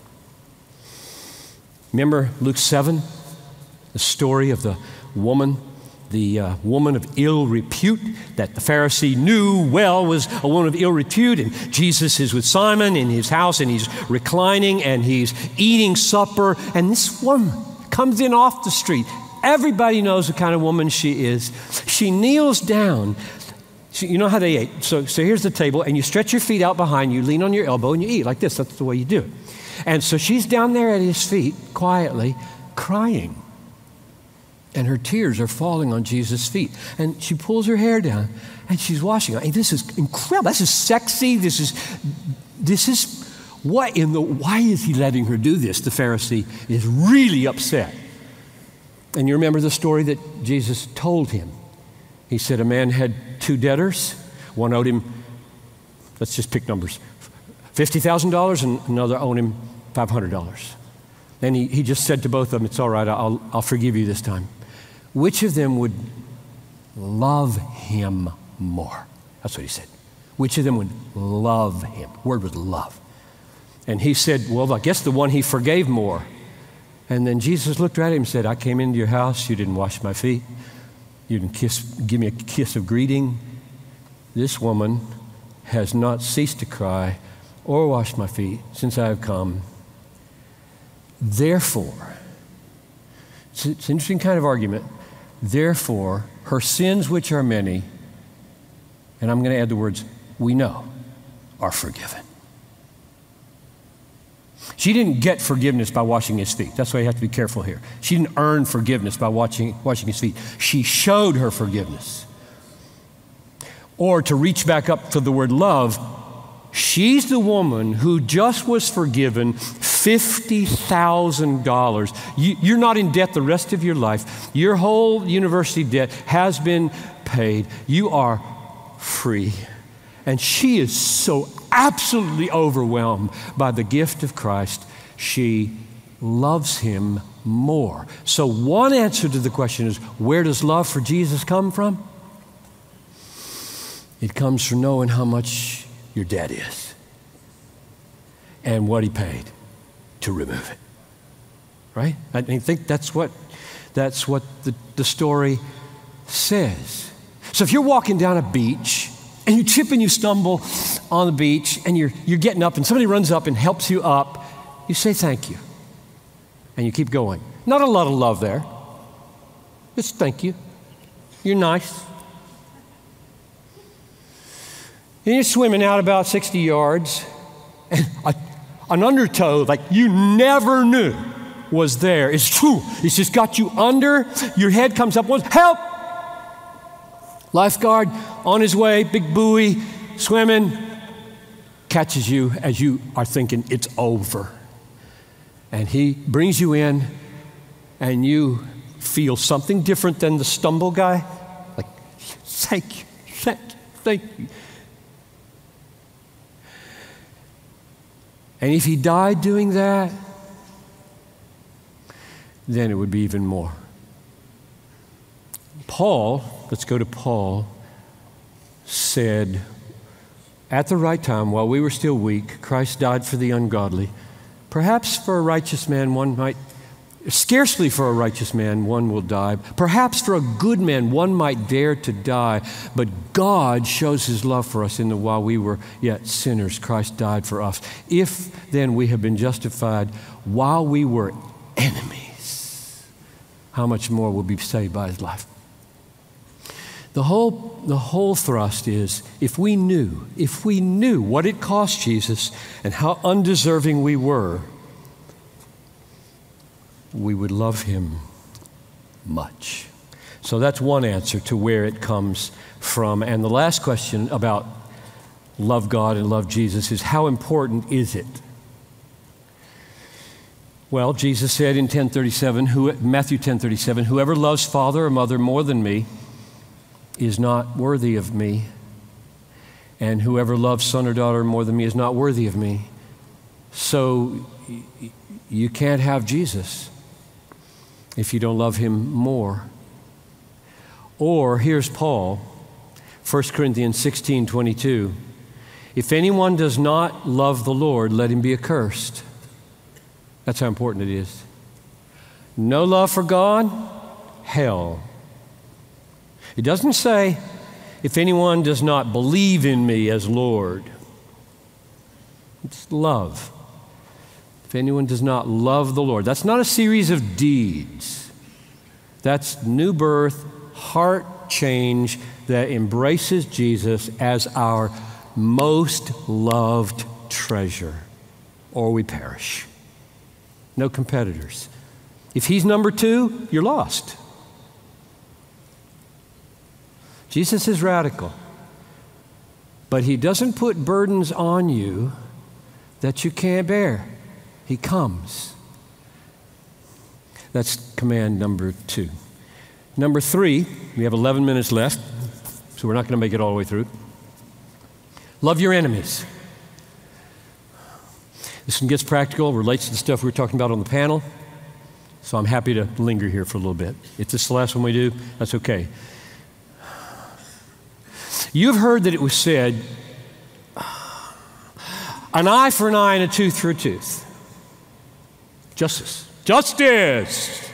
Remember Luke seven, the story of the woman, the uh, woman of ill repute that the Pharisee knew well was a woman of ill repute, and Jesus is with Simon in his house, and he's reclining, and he's eating supper, and this woman comes in off the street. Everybody knows the kind of woman she is. She kneels down. She, you know how they ate. So, so here's the table, and you stretch your feet out behind you, lean on your elbow, and you eat like this. That's the way you do it. And so she's down there at his feet, quietly crying. And her tears are falling on Jesus' feet. And she pulls her hair down, and she's washing it. Hey, this is incredible. This is sexy. This is, this is, what in the, why is he letting her do this? The Pharisee is really upset. And you remember the story that Jesus told him. He said a man had two debtors. One owed him, let's just pick numbers, fifty thousand dollars, and another owed him five hundred dollars. And he, he just said to both of them, it's all right, I'll, I'll forgive you this time. Which of them would love him more? That's what he said. Which of them would love him? The word was love. And he said, well, I guess the one he forgave more. And then Jesus looked at him and said, I came into your house, you didn't wash my feet. You didn't kiss, give me a kiss of greeting. This woman has not ceased to cry or wash my feet since I have come. Therefore, it's, it's an interesting kind of argument. Therefore, her sins, which are many, and I'm going to add the words, we know, are forgiven. She didn't get forgiveness by washing his feet. That's why you have to be careful here. She didn't earn forgiveness by washing, washing his feet. She showed her forgiveness. Or to reach back up to the word love, she's the woman who just was forgiven fifty thousand dollars. You, you're not in debt the rest of your life. Your whole university debt has been paid. You are free. And she is so absolutely overwhelmed by the gift of Christ. She loves him more. So one answer to the question is, where does love for Jesus come from? It comes from knowing how much your debt is and what he paid to remove it. Right? I think that's what that's what the, the story says. So if you're walking down a beach and you trip and you stumble on the beach and you're you're getting up and somebody runs up and helps you up, you say thank you. And you keep going. Not a lot of love there. Just thank you. You're nice. And you're swimming out about sixty yards, and a, an undertow like you never knew was there. It's true. It's just got you under. Your head comes up once. Help! Lifeguard on his way, big buoy, swimming, catches you as you are thinking it's over. And he brings you in, and you feel something different than the stumble guy. Like, thank you, thank you, thank you. And if he died doing that, then it would be even more. Paul, let's go to Paul, said, at the right time, while we were still weak, Christ died for the ungodly. Perhaps for a righteous man, one might, scarcely for a righteous man, one will die. Perhaps for a good man, one might dare to die. But God shows his love for us in that while we were yet sinners, Christ died for us. If then we have been justified while we were enemies, how much more will be saved by his life? The whole, the whole thrust is, if we knew, if we knew what it cost Jesus and how undeserving we were, we would love him much. So that's one answer to where it comes from. And the last question about love God and love Jesus is, how important is it? Well, Jesus said in ten thirty-seven, who, Matthew ten thirty-seven, whoever loves father or mother more than me is not worthy of me, and whoever loves son or daughter more than me is not worthy of me. So y- you can't have Jesus if you don't love him more. Or here's Paul, First Corinthians sixteen twenty-two. If anyone does not love the Lord, let him be accursed. That's how important it is. No love for God, hell. It doesn't say, if anyone does not believe in me as Lord. It's love. If anyone does not love the Lord. That's not a series of deeds. That's new birth, heart change that embraces Jesus as our most loved treasure, or we perish. No competitors. If he's number two, you're lost. Jesus is radical, but he doesn't put burdens on you that you can't bear. He comes. That's command number two. Number three, we have eleven minutes left, so we're not going to make it all the way through. Love your enemies. This one gets practical, relates to the stuff we were talking about on the panel, so I'm happy to linger here for a little bit. If this is the last one we do, that's okay. You've heard that it was said, an eye for an eye and a tooth for a tooth. Justice. Justice!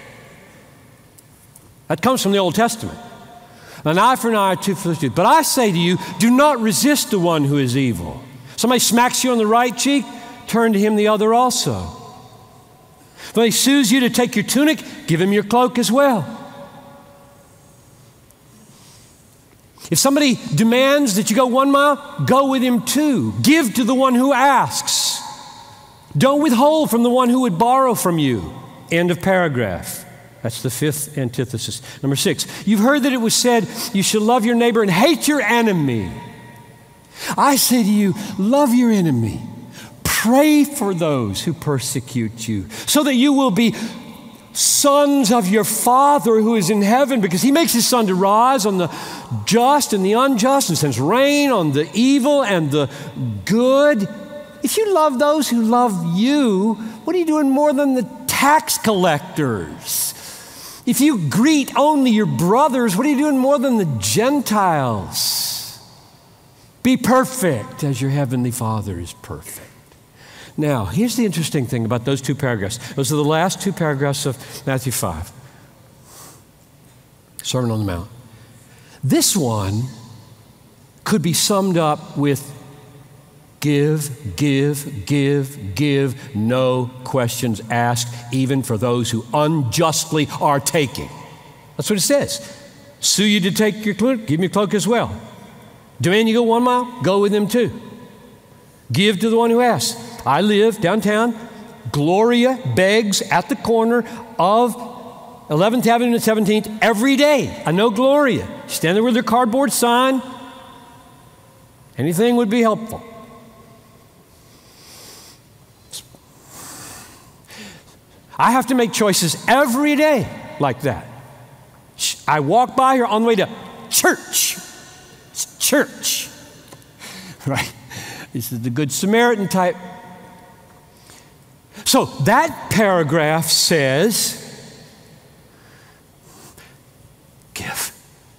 That comes from the Old Testament. An eye for an eye, a tooth for a tooth. But I say to you, do not resist the one who is evil. Somebody smacks you on the right cheek, turn to him the other also. If he sues you to take your tunic, give him your cloak as well. If somebody demands that you go one mile, go with him two. Give to the one who asks. Don't withhold from the one who would borrow from you. End of paragraph. That's the fifth antithesis. Number six, you've heard that it was said, you should love your neighbor and hate your enemy. I say to you, love your enemy. Pray for those who persecute you, so that you will be sons of your Father who is in heaven, because he makes his sun to rise on the just and the unjust and sends rain on the evil and the good. If you love those who love you, what are you doing more than the tax collectors. If you greet only your brothers, what are you doing more than the Gentiles? Be perfect as your heavenly Father is perfect. Now, here's the interesting thing about those two paragraphs. Those are the last two paragraphs of Matthew five. Sermon on the Mount. This one could be summed up with give, give, give, give, no questions asked, even for those who unjustly are taking. That's what it says. Sue you to take your cloak, give me a cloak as well. Demand you go one mile, go with them too. Give to the one who asks. I live downtown. Gloria begs at the corner of eleventh Avenue and seventeenth every day. I know Gloria. Stand there with her cardboard sign. Anything would be helpful. I have to make choices every day like that. I walk by her on the way to church. It's church. Right? This is the Good Samaritan type. So that paragraph says, give.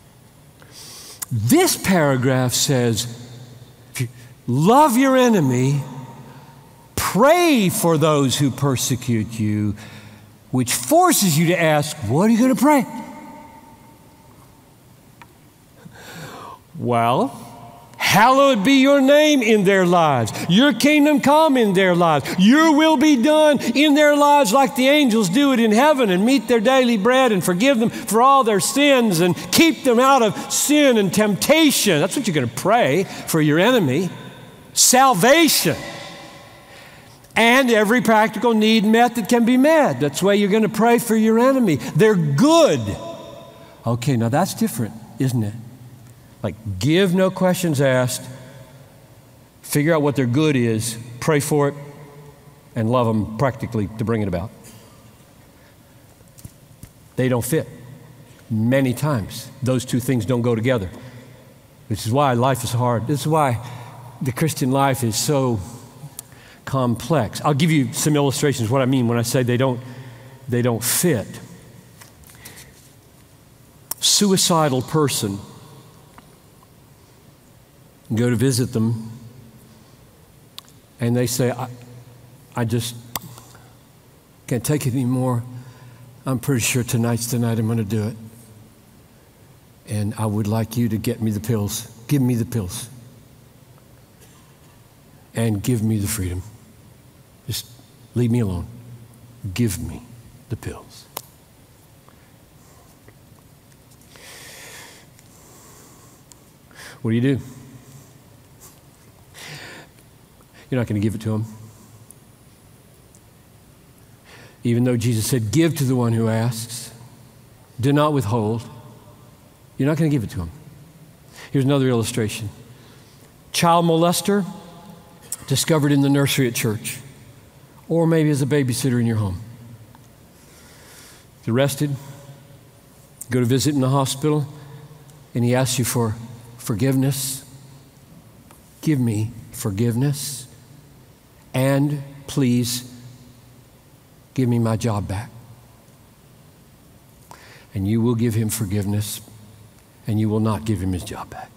This paragraph says, if you love your enemy, pray for those who persecute you, which forces you to ask, what are you going to pray? Well, hallowed be your name in their lives. Your kingdom come in their lives. Your will be done in their lives like the angels do it in heaven, and meet their daily bread and forgive them for all their sins and keep them out of sin and temptation. That's what you're going to pray for your enemy. Salvation. And every practical need met that can be met. That's why you're going to pray for your enemy. They're good. Okay, now that's different, isn't it? Like, give, no questions asked, figure out what their good is, pray for it, and love them practically to bring it about. They don't fit. Many times, those two things don't go together, which is why life is hard. This is why the Christian life is so complex. I'll give you some illustrations of what I mean when I say they don't, they don't fit. Suicidal person. Go to visit them, and they say, I, I just can't take it anymore. I'm pretty sure tonight's the night I'm going to do it. And I would like you to get me the pills. Give me the pills. And give me the freedom. Just leave me alone. Give me the pills. What do you do? You're not going to give it to them. Even though Jesus said, give to the one who asks, do not withhold, you're not going to give it to them. Here's another illustration. Child molester discovered in the nursery at church, or maybe as a babysitter in your home. He's arrested, go to visit in the hospital, and he asks you for forgiveness. Give me forgiveness. And please give me my job back. And you will give him forgiveness, and you will not give him his job back.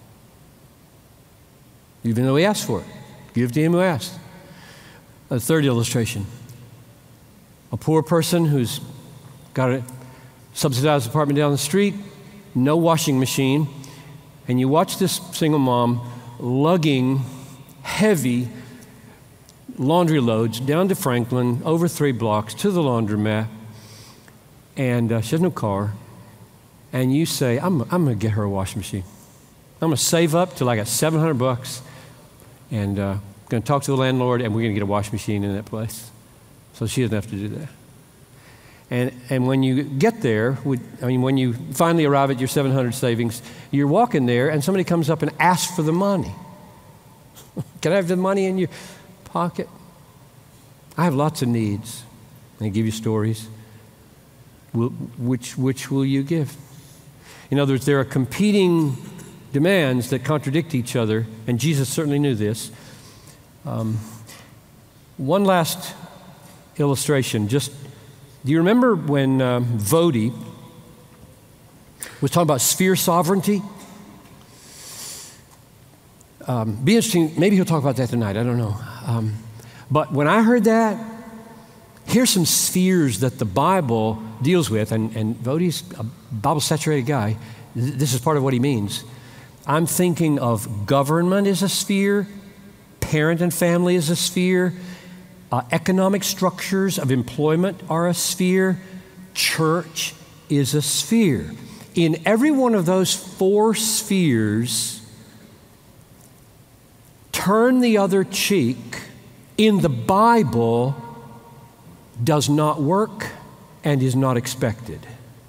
Even though he asked for it. Give to him who asked. A third illustration. A poor person who's got a subsidized apartment down the street, no washing machine, and you watch this single mom lugging heavy laundry loads down to Franklin, over three blocks, to the laundromat, and uh, she has no car, and you say, I'm, I'm going to get her a washing machine. I'm going to save up till I got seven hundred bucks, and uh, going to talk to the landlord, and we're going to get a washing machine in that place. So she doesn't have to do that. And and when you get there, I mean, when you finally arrive at your seven hundred savings, you're walking there, and somebody comes up and asks for the money. Can I have the money in your pocket? I have lots of needs. They give you stories. Will, which which will you give? In other words, there are competing demands that contradict each other, and Jesus certainly knew this. Um, one last illustration, just Do you remember when um, Vodi was talking about sphere sovereignty? Um, be interesting. Maybe he'll talk about that tonight. I don't know. Um, but when I heard that, here's some spheres that the Bible deals with, and, and Vodi's a Bible-saturated guy. This is part of what he means. I'm thinking of government as a sphere, parent and family as a sphere, uh, economic structures of employment are a sphere, church is a sphere. In every one of those four spheres, turn the other cheek in the Bible does not work and is not expected.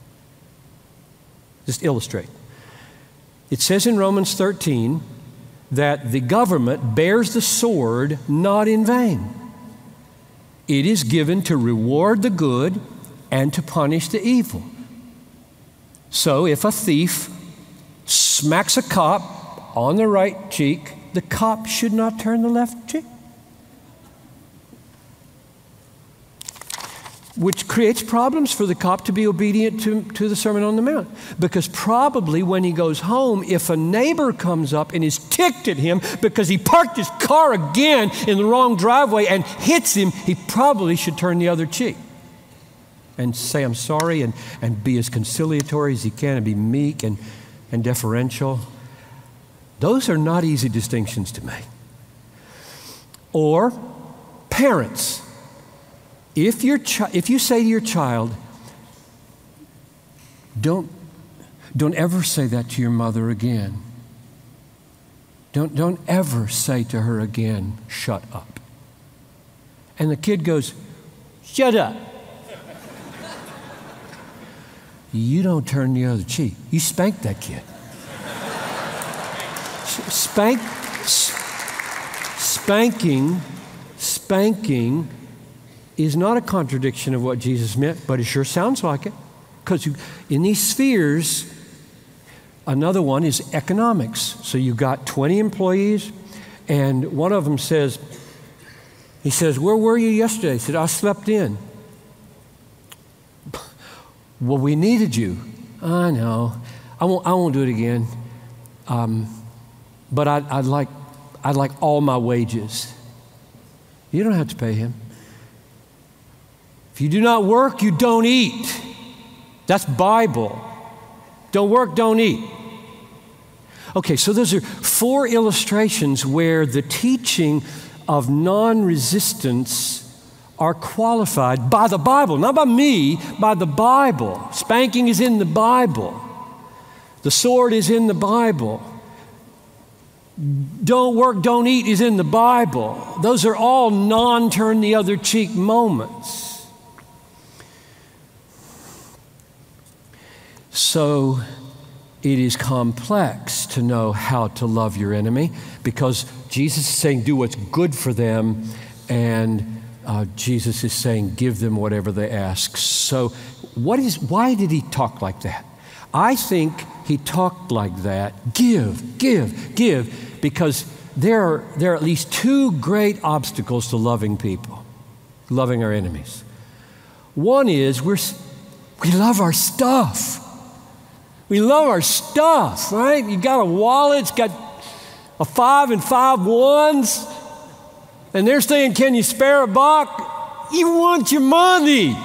Just illustrate. It says in Romans thirteen that the government bears the sword not in vain. It is given to reward the good and to punish the evil. So if a thief smacks a cop on the right cheek, the cop should not turn the left cheek. Which creates problems for the cop to be obedient to, to the Sermon on the Mount. Because probably when he goes home, if a neighbor comes up and is ticked at him because he parked his car again in the wrong driveway and hits him, he probably should turn the other cheek and say, I'm sorry, and, and be as conciliatory as he can and be meek and, and deferential. Those are not easy distinctions to make. Or parents. If, your chi- if you say to your child, don't, don't ever say that to your mother again. Don't, don't ever say to her again, shut up. And the kid goes, shut up. You don't turn the other cheek. You spank that kid. Spank, spanking, spanking is not a contradiction of what Jesus meant, but it sure sounds like it. Because in these spheres, another one is economics. So you've got twenty employees, and one of them says, he says, where were you yesterday? He said, I slept in. Well, we needed you. I know. I won't, I won't do it again. Um, but I'd, I'd like, I'd like all my wages. You don't have to pay him. If you do not work, you don't eat. That's Bible. Don't work, don't eat. Okay, so those are four illustrations where the teaching of non-resistance are qualified by the Bible, not by me, by the Bible. Spanking is in the Bible. The sword is in the Bible. Don't work, don't eat is in the Bible. Those are all non-turn the other cheek moments. So it is complex to know how to love your enemy because Jesus is saying do what's good for them, and uh, Jesus is saying give them whatever they ask. So what is, why did he talk like that? I think he talked like that, give, give, give, because there are, there are at least two great obstacles to loving people, loving our enemies. One is we're, we love our stuff. We love our stuff, right? You got a wallet, it's got a five and five ones, and they're saying, can you spare a buck? You want your money.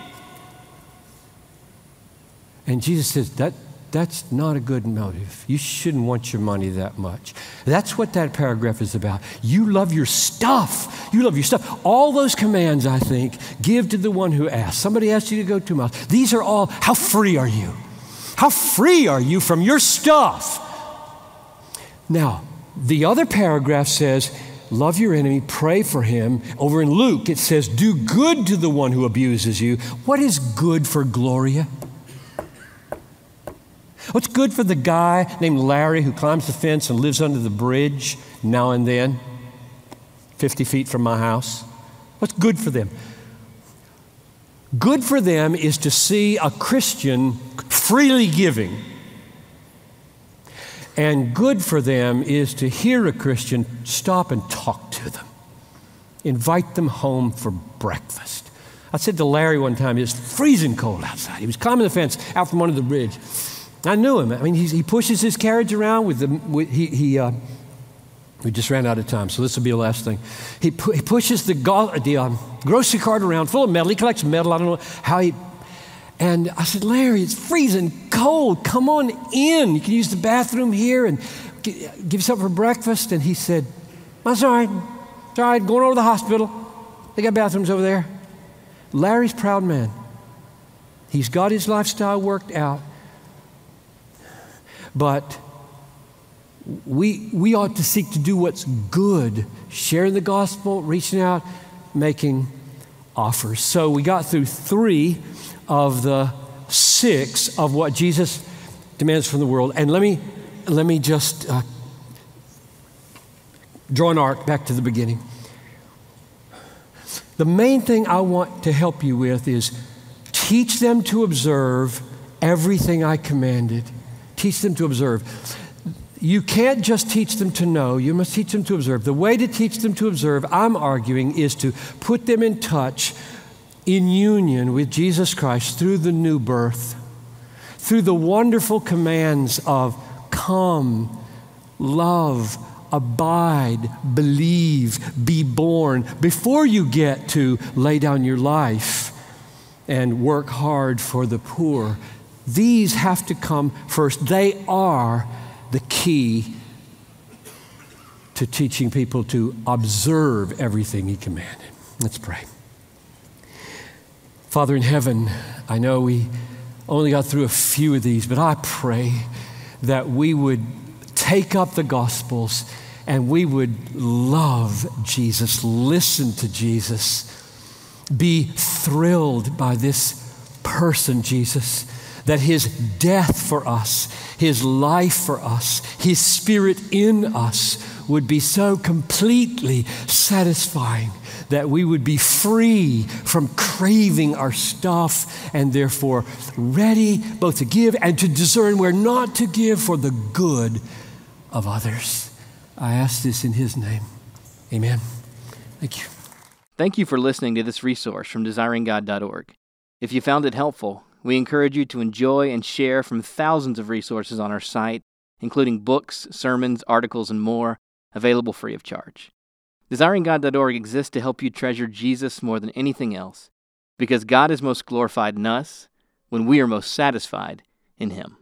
And Jesus says, that, that's not a good motive. You shouldn't want your money that much. That's what that paragraph is about. You love your stuff. You love your stuff. All those commands, I think, give to the one who asks. Somebody asks you to go two miles. These are all, how free are you? How free are you from your stuff? Now, the other paragraph says, love your enemy, pray for him. Over in Luke, it says, do good to the one who abuses you. What is good for Gloria? What's good for the guy named Larry who climbs the fence and lives under the bridge now and then, fifty feet from my house? What's good for them? Good for them is to see a Christian freely giving. And good for them is to hear a Christian stop and talk to them. Invite them home for breakfast. I said to Larry one time, it was freezing cold outside. He was climbing the fence out from under the bridge. I knew him. I mean, he's, he pushes his carriage around with the, with, he, he uh, we just ran out of time, so this will be the last thing. He, pu- he pushes the, go- the um, grocery cart around full of metal. He collects metal. I don't know how he, and I said, Larry, it's freezing cold. Come on in. You can use the bathroom here and g- give something for breakfast. And he said, that's all right. It's all right. Going over to the hospital. They got bathrooms over there. Larry's a proud man. He's got his lifestyle worked out. But we, we ought to seek to do what's good, sharing the gospel, reaching out, making offers. So we got through three of the six of what Jesus demands from the world. And let me, let me just uh, draw an arc back to the beginning. The main thing I want to help you with is teach them to observe everything I commanded. Teach them to observe. You can't just teach them to know, you must teach them to observe. The way to teach them to observe, I'm arguing, is to put them in touch, in union with Jesus Christ through the new birth, through the wonderful commands of come, love, abide, believe, be born, before you get to lay down your life and work hard for the poor. These have to come first. They are the key to teaching people to observe everything He commanded. Let's pray. Father in heaven, I know we only got through a few of these, but I pray that we would take up the Gospels and we would love Jesus, listen to Jesus, be thrilled by this person, Jesus, that His death for us, His life for us, His Spirit in us would be so completely satisfying that we would be free from craving our stuff and therefore ready both to give and to discern where not to give for the good of others. I ask this in His name. Amen. Thank you. Thank you for listening to this resource from desiring god dot org. If you found it helpful, we encourage you to enjoy and share from thousands of resources on our site, including books, sermons, articles, and more, available free of charge. desiring god dot org exists to help you treasure Jesus more than anything else, because God is most glorified in us when we are most satisfied in Him.